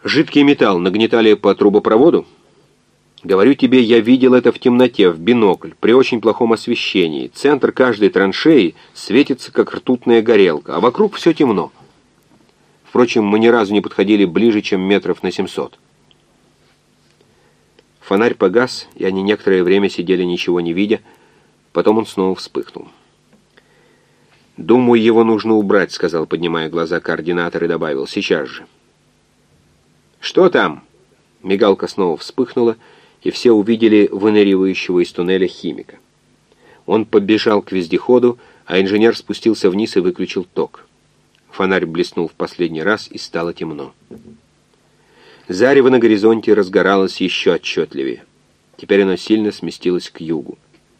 Жидкий металл нагнетали по трубопроводу? Говорю тебе, я видел это в темноте, в бинокль, при очень плохом освещении. Центр каждой траншеи светится, как ртутная горелка, а вокруг все темно. Впрочем, мы ни разу не подходили ближе, чем метров на 700. Фонарь погас, и они некоторое время сидели, ничего не видя. Потом он снова вспыхнул. «Думаю, его нужно убрать», — сказал, поднимая глаза координатор, и добавил: «сейчас же». «Что там?» Мигалка снова вспыхнула, и все увидели выныривающего из туннеля химика. Он побежал к вездеходу, а инженер спустился вниз и выключил ток. Фонарь блеснул в последний раз, и стало темно. Зарево на горизонте разгоралось еще отчетливее. Теперь оно сильно сместилось к югу.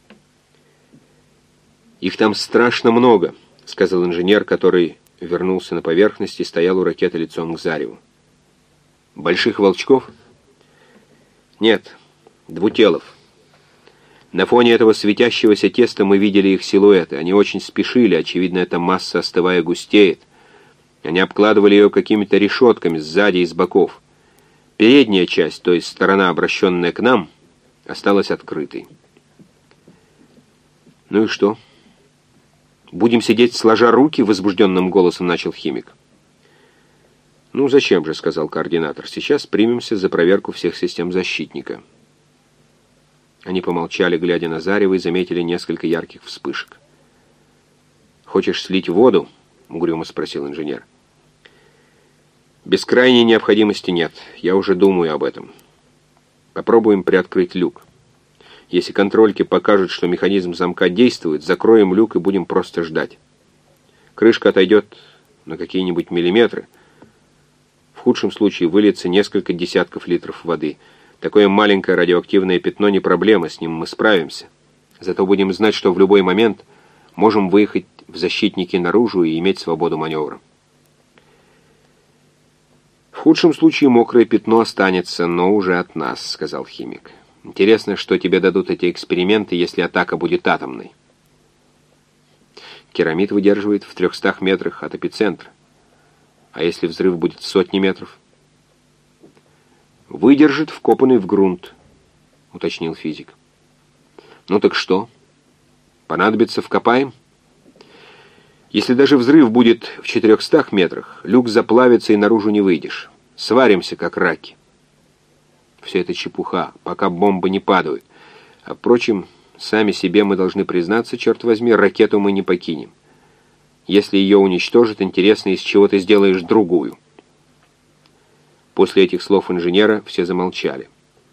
«Их там страшно много», — сказал инженер, который вернулся на поверхность и стоял у ракеты лицом к зареву. «Больших волчков?» «Нет, двутелов. На фоне этого светящегося теста мы видели их силуэты. Они очень спешили, очевидно, эта масса, остывая, густеет. Они обкладывали ее какими-то решетками сзади и с боков. Передняя часть, то есть сторона, обращенная к нам, осталась открытой». «Ну и что? Будем сидеть сложа руки?» — возбужденным голосом начал химик. «Ну, зачем же», — сказал координатор. «Сейчас примемся за проверку всех систем защитника». Они помолчали, глядя на зарево, и заметили несколько ярких вспышек. «Хочешь слить воду?» — угрюмо спросил инженер. «Без крайней необходимости нет. Я уже думаю об этом. Попробуем приоткрыть люк. Если контрольки покажут, что механизм замка действует, закроем люк и будем просто ждать. Крышка отойдет на какие-нибудь миллиметры. В худшем случае выльется несколько десятков литров воды. Такое маленькое радиоактивное пятно не проблема, с ним мы справимся. Зато будем знать, что в любой момент можем выехать в защитники наружу и иметь свободу маневра. В худшем случае мокрое пятно останется, но уже от нас», — сказал химик. «Интересно, что тебе дадут эти эксперименты, если атака будет атомной». Керамид выдерживает в 300 метрах от эпицентра. А если взрыв будет в сотни метров? «Выдержит вкопанный в грунт», — уточнил физик. «Ну так что? Понадобится, вкопаем?» «Если даже взрыв будет в 400 метрах, люк заплавится и наружу не выйдешь. Сваримся, как раки». «Все это чепуха, пока бомбы не падают. А, впрочем, сами себе мы должны признаться, черт возьми, ракету мы не покинем. Если ее уничтожат, интересно, из чего ты сделаешь другую». После этих слов инженера все замолчали.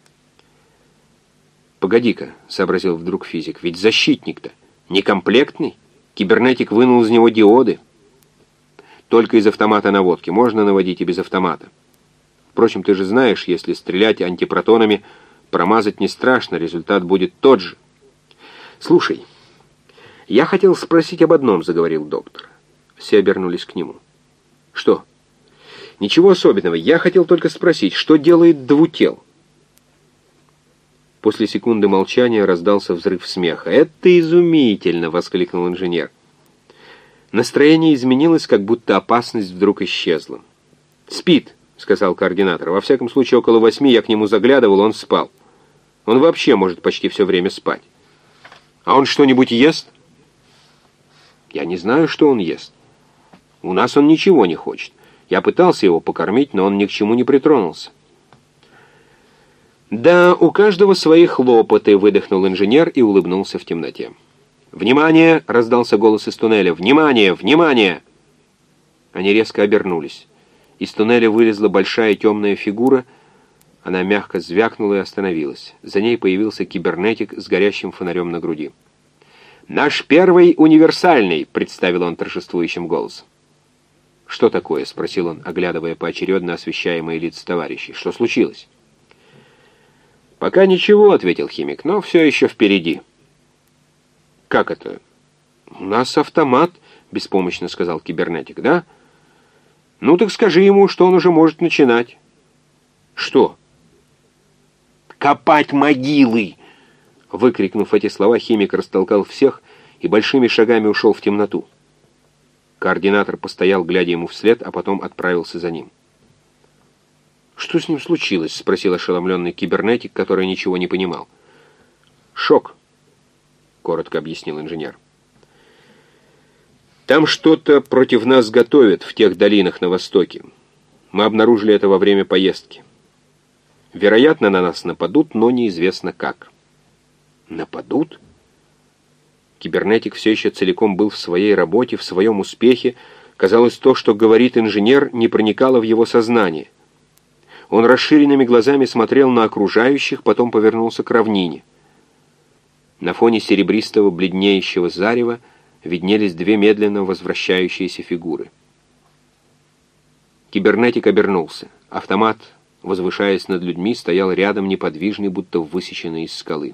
«Погоди-ка», — сообразил вдруг физик, — «ведь защитник-то некомплектный. Кибернетик вынул из него диоды. Только из автомата наводки. Можно наводить и без автомата. Впрочем, ты же знаешь, если стрелять антипротонами, промазать не страшно, результат будет тот же». «Слушай, я хотел спросить об одном», — заговорил доктор. Все обернулись к нему. «Что?» «Ничего особенного. Я хотел только спросить, что делает двутел?» После секунды молчания раздался взрыв смеха. «Это изумительно!» — воскликнул инженер. Настроение изменилось, как будто опасность вдруг исчезла. «Спит», — сказал координатор. «Во всяком случае, около 8 я к нему заглядывал, он спал. Он вообще может почти все время спать. А он что-нибудь ест?» «Я не знаю, что он ест. У нас он ничего не хочет. Я пытался его покормить, но он ни к чему не притронулся». «Да, у каждого свои хлопоты», — выдохнул инженер и улыбнулся в темноте. «Внимание!» — раздался голос из туннеля. «Внимание! Внимание!» Они резко обернулись. Из туннеля вылезла большая темная фигура. Она мягко звякнула и остановилась. За ней появился кибернетик с горящим фонарем на груди. «Наш первый универсальный!» — представил он торжествующим голосом. «Что такое?» — спросил он, оглядывая поочередно освещаемые лица товарищей. «Что случилось?» «Пока ничего», — ответил химик, — «но все еще впереди». «Как это?» «У нас автомат», — беспомощно сказал кибернетик. «Да? Ну так скажи ему, что он уже может начинать». «Что?» «Копать могилы!» Выкрикнув эти слова, химик растолкал всех и большими шагами ушел в темноту. Координатор постоял, глядя ему вслед, а потом отправился за ним. «Что с ним случилось?» — спросил ошеломленный кибернетик, который ничего не понимал. «Шок», — коротко объяснил инженер. «Там что-то против нас готовят в тех долинах на востоке. Мы обнаружили это во время поездки. Вероятно, на нас нападут, но неизвестно как». «Нападут?» Кибернетик все еще целиком был в своей работе, в своем успехе. Казалось, то, что говорит инженер, не проникало в его сознание. Он расширенными глазами смотрел на окружающих, потом повернулся к равнине. На фоне серебристого бледнеющего зарева виднелись две медленно возвращающиеся фигуры. Кибернетик обернулся. Автомат, возвышаясь над людьми, стоял рядом неподвижный, будто высеченный из скалы.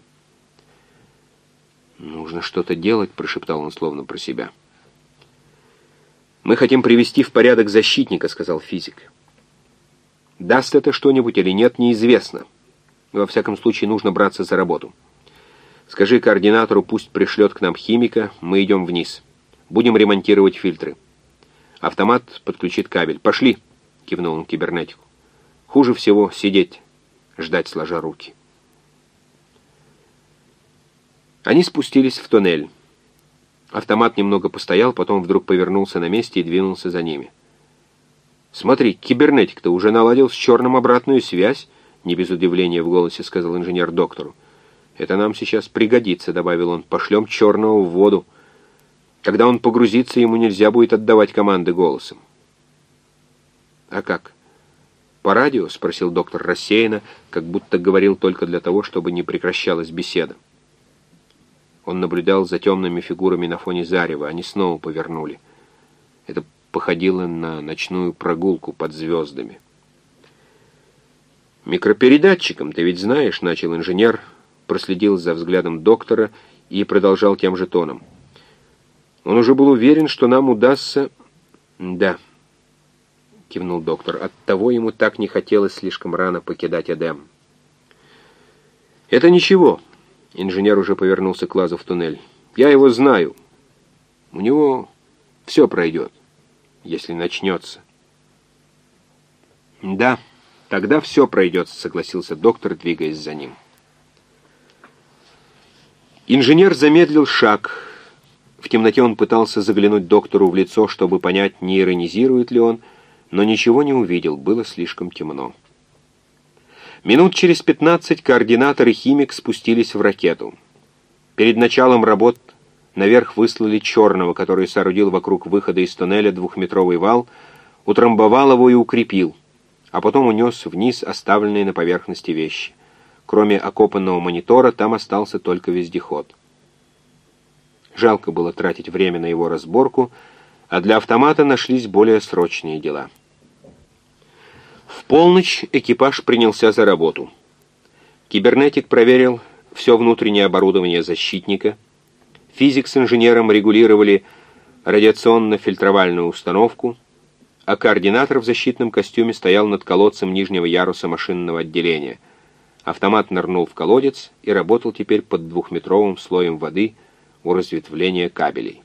«Нужно что-то делать», — прошептал он словно про себя. «Мы хотим привести в порядок защитника», — сказал физик. «Даст это что-нибудь или нет, неизвестно. Во всяком случае, нужно браться за работу. Скажи координатору, пусть пришлет к нам химика, мы идем вниз. Будем ремонтировать фильтры. Автомат подключит кабель. Пошли», — кивнул он кибернетику. «Хуже всего сидеть, ждать сложа руки». Они спустились в туннель. Автомат немного постоял, потом вдруг повернулся на месте и двинулся за ними. «Смотри, кибернетик-то уже наладил с черным обратную связь», — не без удивления в голосе сказал инженер доктору. «Это нам сейчас пригодится», — добавил он. «Пошлем черного в воду. Когда он погрузится, ему нельзя будет отдавать команды голосом». «А как? По радио?» — спросил доктор рассеянно, как будто говорил только для того, чтобы не прекращалась беседа. Он наблюдал за темными фигурами на фоне зарева. Они снова повернули. Это походило на ночную прогулку под звездами. «Микропередатчиком, ты ведь знаешь», — начал инженер, проследил за взглядом доктора и продолжал тем же тоном. «Он уже был уверен, что нам удастся...» «Да», — кивнул доктор, — «оттого ему так не хотелось слишком рано покидать Эдем». «Это ничего». Инженер уже повернулся к лазу в туннель. «Я его знаю. У него все пройдет, если начнется». «Да, тогда все пройдет», — согласился доктор, двигаясь за ним. Инженер замедлил шаг. В темноте он пытался заглянуть доктору в лицо, чтобы понять, не иронизирует ли он, но ничего не увидел, было слишком темно. Минут через 15 координатор и химик спустились в ракету. Перед началом работ наверх выслали черного, который соорудил вокруг выхода из туннеля 2-метровый вал, утрамбовал его и укрепил, а потом унес вниз оставленные на поверхности вещи. Кроме окопанного монитора, там остался только вездеход. Жалко было тратить время на его разборку, а для автомата нашлись более срочные дела. В полночь экипаж принялся за работу. Кибернетик проверил все внутреннее оборудование защитника. Физик с инженером регулировали радиационно-фильтровальную установку, а координатор в защитном костюме стоял над колодцем нижнего яруса машинного отделения. Автомат нырнул в колодец и работал теперь под 2-метровым слоем воды у разветвления кабелей.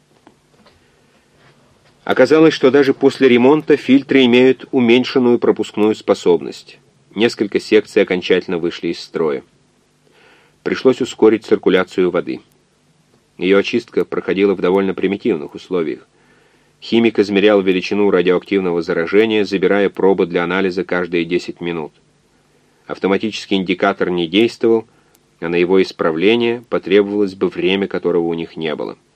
Оказалось, что даже после ремонта фильтры имеют уменьшенную пропускную способность. Несколько секций окончательно вышли из строя. Пришлось ускорить циркуляцию воды. Ее очистка проходила в довольно примитивных условиях. Химик измерял величину радиоактивного заражения, забирая пробы для анализа каждые 10 минут. Автоматический индикатор не действовал, а на его исправление потребовалось бы время, которого у них не было.